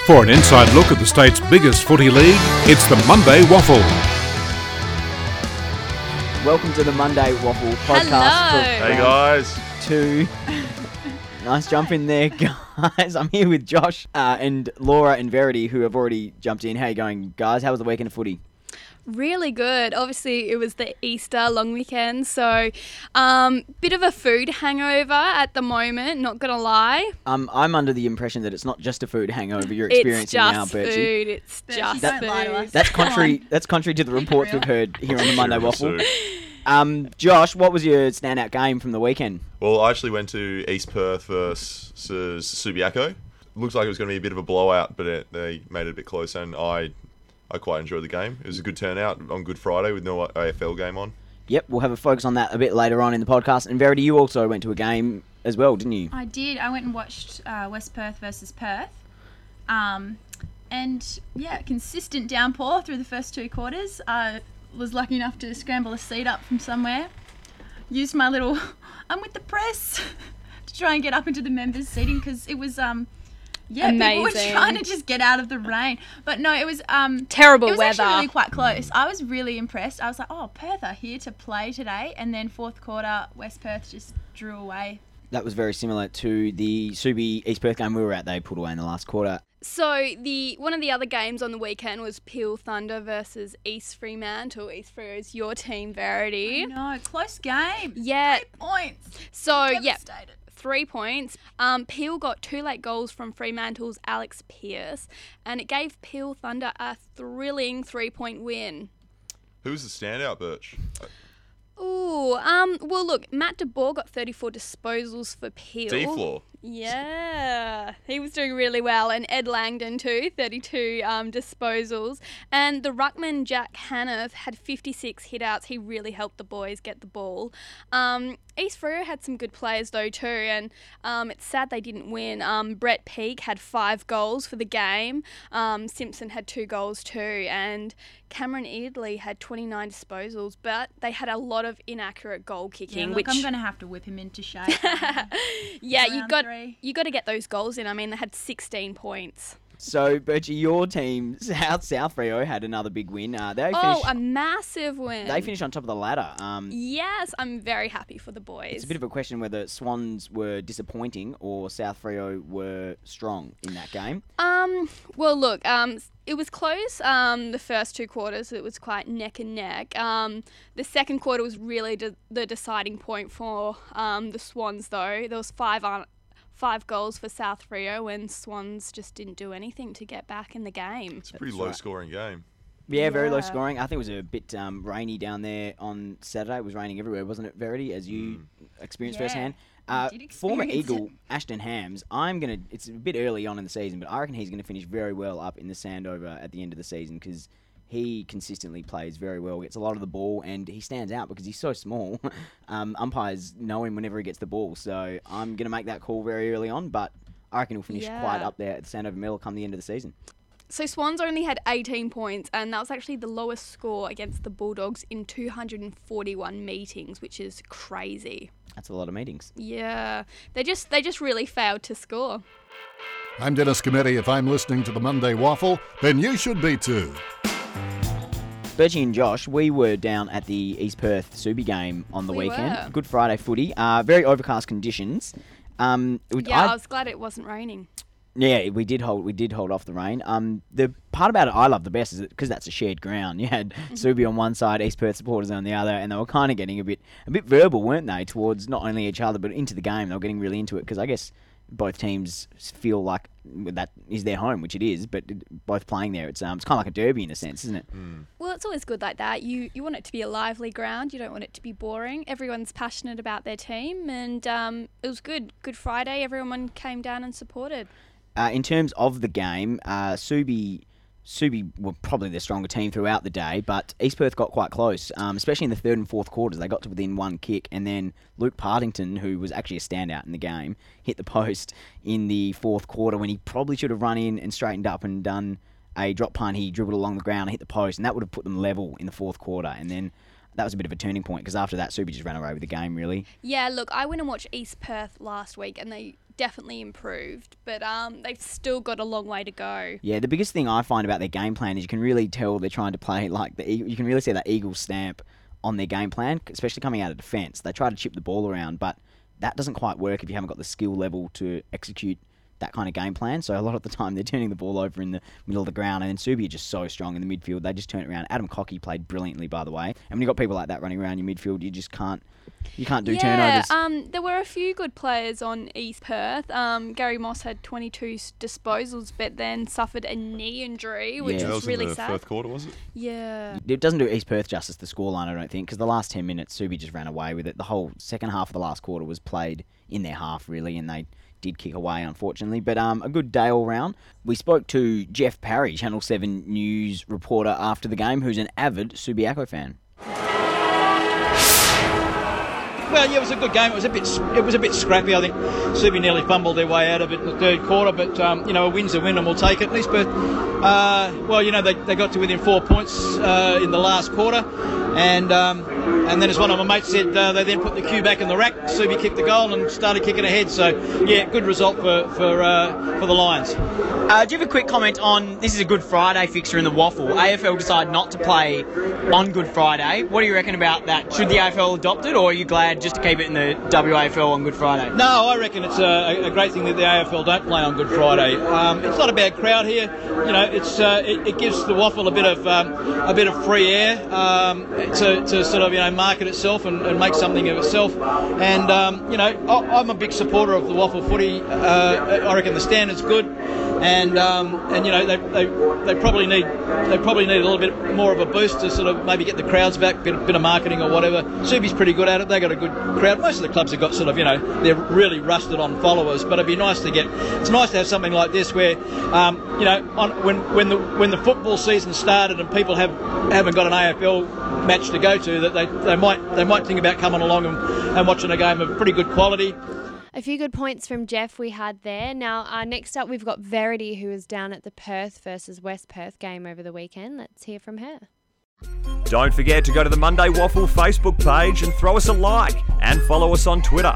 For an inside look at the state's biggest footy league, it's the Monday Waffle. Welcome to the Monday Waffle podcast. Hey guys. Two. Nice jump in there, guys. I'm here with Josh and Laura and Verity, who have already jumped in. How you going, guys? How was the weekend of footy? Really good. Obviously, it was the Easter long weekend, so bit of a food hangover at the moment, not going to lie. I'm under the impression that it's not just a food hangover you're experiencing now, Bertie. It's just food. That's contrary to the reports we've heard here on the Monday Waffle. Josh, what was your standout game from the weekend? Well, I actually went to East Perth versus Subiaco. Looks like it was going to be a bit of a blowout, but they made it a bit closer, and I quite enjoyed the game. It was a good turnout on Good Friday with no AFL game on. Yep, we'll have a focus on that a bit later on in the podcast. And Verity, you also went to a game as well, didn't you? I did. I went and watched West Perth versus Perth. And, yeah, consistent downpour through the first two quarters. I was lucky enough to scramble a seat up from somewhere. Used my little I'm with the press to try and get up into the members' seating because it was... Amazing. People were trying to just get out of the rain. But no, it was... terrible weather. It was actually really quite close. I was really impressed. I was like, oh, Perth are here to play today. And then fourth quarter, West Perth just drew away. That was very similar to the Subi East Perth game we were at. They pulled away in the last quarter. So one of the other games on the weekend was Peel Thunder versus East Fremantle. East Freo is your team, Verity. No, close game. Yeah. 3 points. So, Devastated. 3 points. Peel got 2 late goals from Fremantle's Alex Pearce, and it gave Peel Thunder a thrilling 3-point win. Who was the standout, Birch? Well, look, Matt DeBoer got 34 disposals for Peel. D-Floor. Yeah, he was doing really well. And Ed Langdon too, 32 disposals. And the ruckman, Jack Hannah, had 56 hitouts. He really helped the boys get the ball. East Freo had some good players though too, and it's sad they didn't win. Brett Peake had 5 goals for the game. Simpson had 2 goals too, and Cameron Eardley had 29 disposals, but they had a lot of inaccurate goal kicking. Yeah, look, I'm going to have to whip him into shape. Yeah, you got to get those goals in. I mean, they had 16 points. So, Berchie, your team, South Freo, had another big win. A massive win. They finished on top of the ladder. Yes, I'm very happy for the boys. It's a bit of a question whether Swans were disappointing or South Freo were strong in that game. Well, look, it was close. The first 2 quarters, it was quite neck and neck. The second quarter was really the deciding point for the Swans, though. There was 5 goals for South Freo, and Swans just didn't do anything to get back in the game. It's a pretty low-scoring game. Yeah, very low scoring. I think it was a bit rainy down there on Saturday. It was raining everywhere, wasn't it, Verity, as you experienced firsthand? Former Eagle Ashton Hams, it's a bit early on in the season, but I reckon he's going to finish very well up in the Sandover at the end of the season because he consistently plays very well, gets a lot of the ball, and he stands out because he's so small. Umpires know him whenever he gets the ball, so I'm going to make that call very early on, but I reckon he'll finish quite up there at the Sandover Medal come the end of the season. So Swans only had 18 points, and that was actually the lowest score against the Bulldogs in 241 meetings, which is crazy. That's a lot of meetings. Yeah, they just really failed to score. I'm Dennis Cometti. If I'm listening to the Monday Waffle, then you should be too. Berchie and Josh, we were down at the East Perth Subi game on the weekend. Were. Good Friday footy. Very overcast conditions. I was glad it wasn't raining. Yeah, we did hold off the rain. The part about it I love the best is because that's a shared ground. You had Subi on one side, East Perth supporters on the other, and they were kind of getting a bit verbal, weren't they, towards not only each other but into the game. They were getting really into it because I guess both teams feel like that is their home, which it is, but both playing there, it's kind of like a derby in a sense, isn't it? Well, it's always good like that. You want it to be a lively ground. You don't want it to be boring. Everyone's passionate about their team, and it was good. Good Friday. Everyone came down and supported. In terms of the game, Subi were probably the stronger team throughout the day, but East Perth got quite close, especially in the third and fourth quarters. They got to within 1 kick, and then Luke Partington, who was actually a standout in the game, hit the post in the fourth quarter when he probably should have run in and straightened up and done a drop punt. He dribbled along the ground and hit the post, and that would have put them level in the fourth quarter. And then that was a bit of a turning point because after that, Subi just ran away with the game, really. Yeah, look, I went and watched East Perth last week, and definitely improved, but they've still got a long way to go. Yeah, the biggest thing I find about their game plan is you can really tell they're trying to play like you can really see that Eagles stamp on their game plan, especially coming out of defence. They try to chip the ball around, but that doesn't quite work if you haven't got the skill level to execute that kind of game plan. So a lot of the time they're turning the ball over in the middle of the ground, and then Subi are just so strong in the midfield. They just turn it around. Adam Cockey played brilliantly, by the way. And when you've got people like that running around your midfield, you just can't do turnovers. There were a few good players on East Perth. Gary Moss had 22 disposals, but then suffered a knee injury, which that was really in the sad. fourth quarter, was it? Yeah. It doesn't do East Perth justice, the scoreline, I don't think, because the last 10 minutes, Subi just ran away with it. The whole second half of the last quarter was played in their half, really, and they did kick away, unfortunately. But a good day all round. We spoke to Jeff Parry, Channel 7 News reporter, after the game, who's an avid Subiaco fan. Well, yeah, it was a good game. It was a bit scrappy. I think Subi nearly fumbled their way out of it in the third quarter, but a win's a win, and we'll take it. East Perth, they got to within 4 points in the last quarter, and then, as one of my mates said, they then put the cue back in the rack. Subi kicked the goal and started kicking ahead. So, yeah, good result for the Lions. Do you have a quick comment on, this is a Good Friday fixture in the Waffle. AFL decided not to play on Good Friday. What do you reckon about that? Should the AFL adopt it, or are you glad just to keep it in the WAFL on Good Friday? No, I reckon it's a great thing that the AFL don't play on Good Friday. It's not a bad crowd here. It gives the Waffle a bit of free air to sort of market itself and make something of itself. And I'm a big supporter of the Waffle footy. I reckon the standard's good. And they probably need a little bit more of a boost to sort of maybe get the crowds back, bit of marketing or whatever. Subi's pretty good at it. They got a good crowd. Most of the clubs have got sort of they're really rusted on followers, but it'd be nice to have something like this where when the football season started and people haven't got an AFL match to go to, that they might think about coming along and watching a game of pretty good quality. A few good points from Jeff we had there. Now, next up, we've got Verity, who was down at the Perth versus West Perth game over the weekend. Let's hear from her. Don't forget to go to the Monday Waffle Facebook page and throw us a like and follow us on Twitter.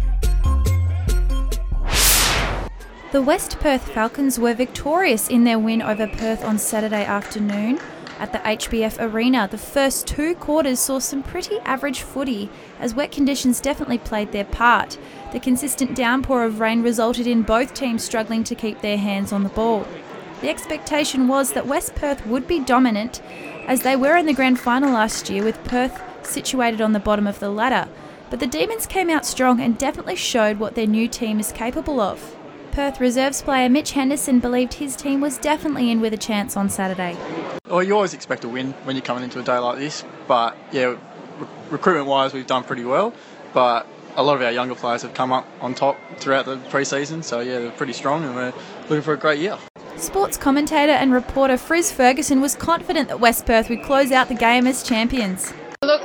The West Perth Falcons were victorious in their win over Perth on Saturday afternoon at the HBF Arena. The first 2 quarters saw some pretty average footy, as wet conditions definitely played their part. The consistent downpour of rain resulted in both teams struggling to keep their hands on the ball. The expectation was that West Perth would be dominant, as they were in the grand final last year, with Perth situated on the bottom of the ladder. But the Demons came out strong and definitely showed what their new team is capable of. Perth reserves player Mitch Henderson believed his team was definitely in with a chance on Saturday. Well, you always expect to win when you're coming into a day like this, but yeah, recruitment-wise we've done pretty well, but a lot of our younger players have come up on top throughout the pre-season, so yeah, they're pretty strong and we're looking for a great year. Sports commentator and reporter Friz Ferguson was confident that West Perth would close out the game as champions. Look,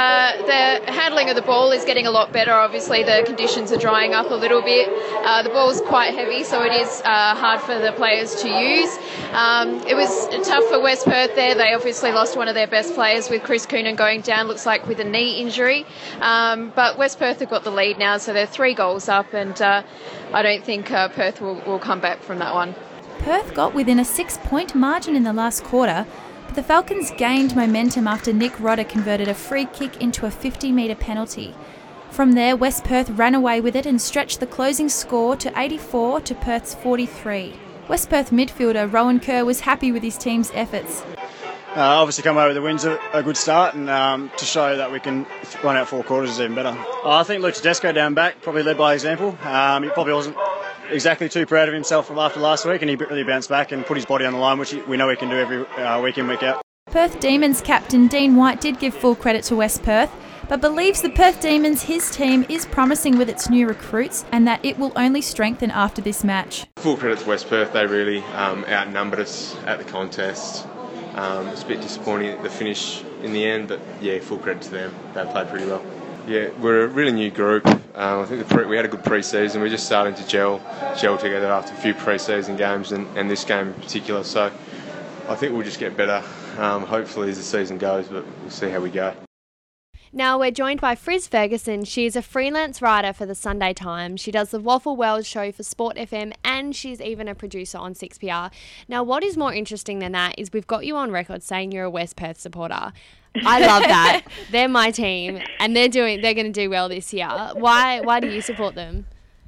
the handling of the ball is getting a lot better. Obviously, the conditions are drying up a little bit. The ball's quite heavy, so it is hard for the players to use. It was tough for West Perth there. They obviously lost one of their best players with Chris Coonan going down, looks like with a knee injury. But West Perth have got the lead now, so they're 3 goals up, and I don't think Perth will come back from that one. Perth got within a 6-point margin in the last quarter, but the Falcons gained momentum after Nick Rodder converted a free kick into a 50-metre penalty. From there, West Perth ran away with it and stretched the closing score to 84 to Perth's 43. West Perth midfielder Rowan Kerr was happy with his team's efforts. Obviously come over with the win's a good start, and to show that we can run out 4 quarters is even better. I think Luke Tedesco down back probably led by example. He probably wasn't exactly too proud of himself from after last week, and he really bounced back and put his body on the line, which we know he can do every week in, week out. Perth Demons captain Dean White did give full credit to West Perth, but believes the Perth Demons, his team, is promising with its new recruits and that it will only strengthen after this match. Full credit to West Perth. They really outnumbered us at the contest. It's a bit disappointing the finish in the end, but yeah, full credit to them. They played pretty well. Yeah, we're a really new group. I think we had a good pre-season. We're just starting to gel together after a few pre-season games and this game in particular. So I think we'll just get better, hopefully, as the season goes, but we'll see how we go. Now we're joined by Friz Ferguson. She is a freelance writer for the Sunday Times. She does the Waffle World show for Sport FM and she's even a producer on 6PR. Now what is more interesting than that is we've got you on record saying you're a West Perth supporter. I love that. They're my team and they're going to do well this year. Why do you support them?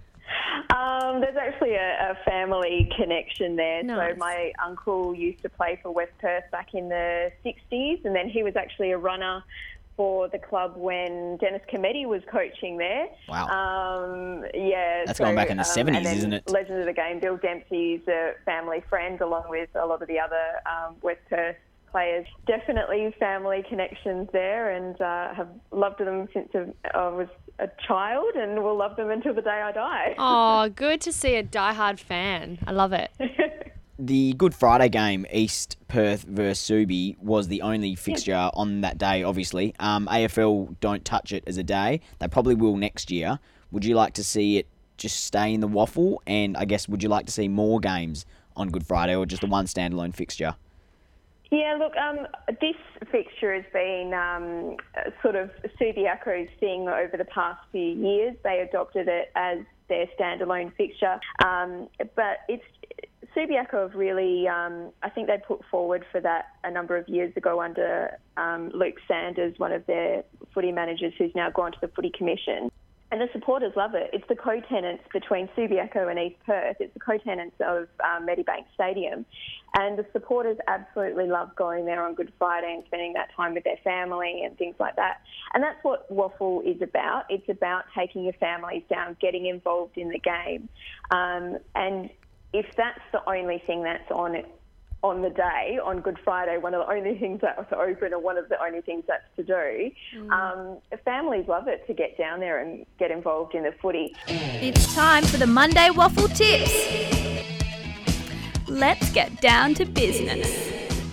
There's actually a family connection there. Nice. So my uncle used to play for West Perth back in the 60s, and then he was actually a runner for the club when Dennis Cometti was coaching there. Wow. Yeah. That's going back in the 70s, and then isn't it? Legend of the game, Bill Dempsey's a family friend, along with a lot of the other West Perth players. Definitely family connections there, and have loved them since I was a child, and will love them until the day I die. Oh, good to see a diehard fan. I love it. The Good Friday game, East Perth versus Subi, was the only fixture on that day, obviously. AFL don't touch it as a day. They probably will next year. Would you like to see it just stay in the waffle? And I guess, would you like to see more games on Good Friday or just the one standalone fixture? Yeah, look, this fixture has been sort of Subiaco's thing over the past few years. They adopted it as their standalone fixture. But Subiaco have really, I think they put forward for that a number of years ago under Luke Sanders, one of their footy managers who's now gone to the Footy Commission. And the supporters love it. It's the co-tenants between Subiaco and East Perth. It's the co-tenants of Medibank Stadium. And the supporters absolutely love going there on Good Friday and spending that time with their family and things like that. And that's what Waffle is about. It's about taking your families down, getting involved in the game. And if that's the only thing that's on the day, on Good Friday, one of the only things that's open and one of the only things that's to do, families love it to get down there and get involved in the footy. It's time for the Monday Waffle Tips. Let's get down to business.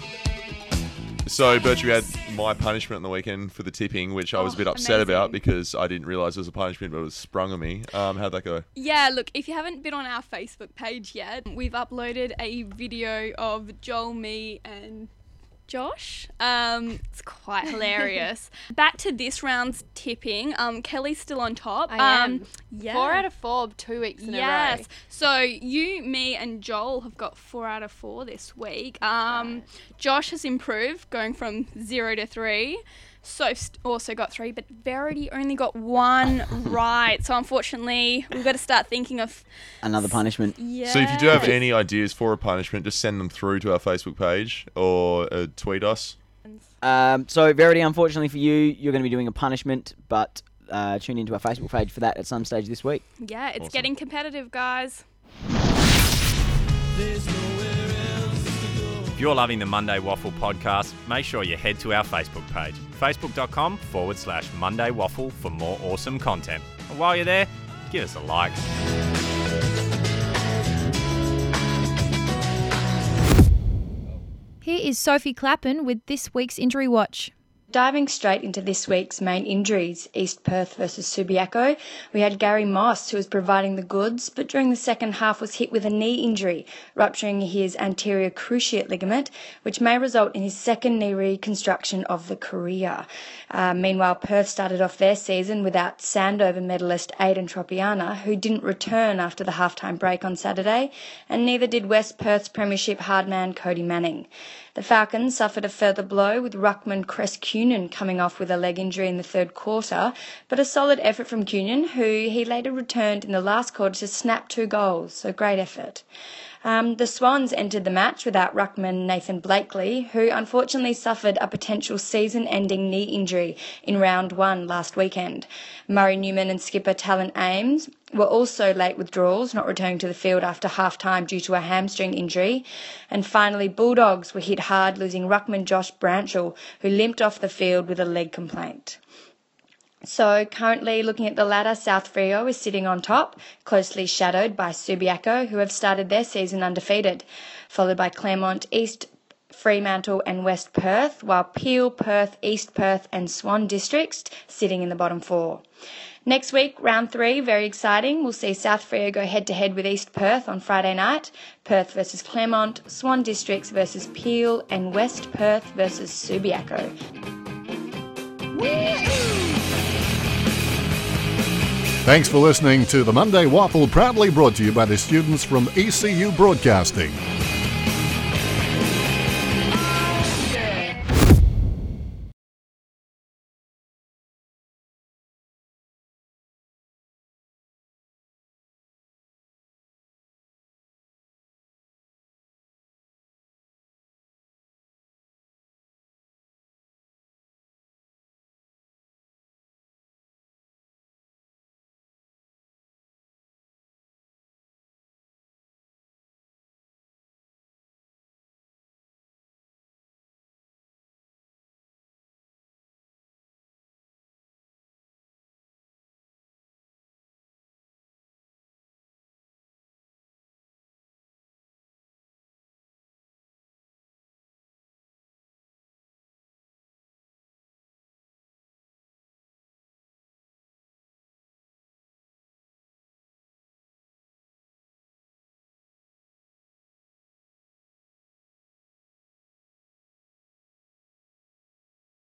So, Bertie, we had my punishment on the weekend for the tipping, which I was a bit upset about because I didn't realise it was a punishment, but it was sprung on me. How'd that go? Yeah, look, if you haven't been on our Facebook page yet, we've uploaded a video of Joel, me, and Josh. It's quite hilarious. Back to this round's tipping. Kelly's still on top. I am. Yeah. 4 out of 4, 2 weeks in a row. Yes. So you, me, and Joel have got 4 out of 4 this week. Josh has improved, going from 0 to 3. Soph's also got 3, but Verity only got 1 right. So unfortunately, we've got to start thinking of another punishment. Yeah. So if you do have any ideas for a punishment, just send them through to our Facebook page or tweet us. So Verity, unfortunately for you, you're going to be doing a punishment, but tune into our Facebook page for that at some stage this week. Yeah, it's getting competitive, guys. If you're loving the Monday Waffle podcast, make sure you head to our Facebook page, facebook.com/Monday Waffle for more awesome content. And while you're there, give us a like. Here is Sophie Clappen with this week's Injury Watch. Diving straight into this week's main injuries, East Perth versus Subiaco, we had Gary Moss, who was providing the goods, but during the second half was hit with a knee injury, rupturing his anterior cruciate ligament, which may result in his second knee reconstruction of the career. Meanwhile, Perth started off their season without Sandover medalist Aidan Tropiana, who didn't return after the halftime break on Saturday, and neither did West Perth's premiership hardman Cody Manning. The Falcons suffered a further blow with ruckman Cress Cunyan coming off with a leg injury in the third quarter, but a solid effort from Cunyan, who he later returned in the last quarter to snap 2 goals, so great effort. The Swans entered the match without ruckman Nathan Blakely, who unfortunately suffered a potential season-ending knee injury in round 1 last weekend. Murray Newman and skipper Talon Ames were also late withdrawals, not returning to the field after half-time due to a hamstring injury. And finally, Bulldogs were hit hard, losing ruckman Josh Branchell, who limped off the field with a leg complaint. So currently looking at the ladder, South Freo is sitting on top, closely shadowed by Subiaco, who have started their season undefeated, followed by Claremont, East Fremantle and West Perth, while Peel, Perth, East Perth and Swan districts sitting in the bottom 4. Next week, round 3, very exciting. We'll see South Freo go head-to-head with East Perth on Friday night, Perth versus Claremont, Swan districts versus Peel and West Perth versus Subiaco. Thanks for listening to the Monday Waffle, proudly brought to you by the students from ECU Broadcasting.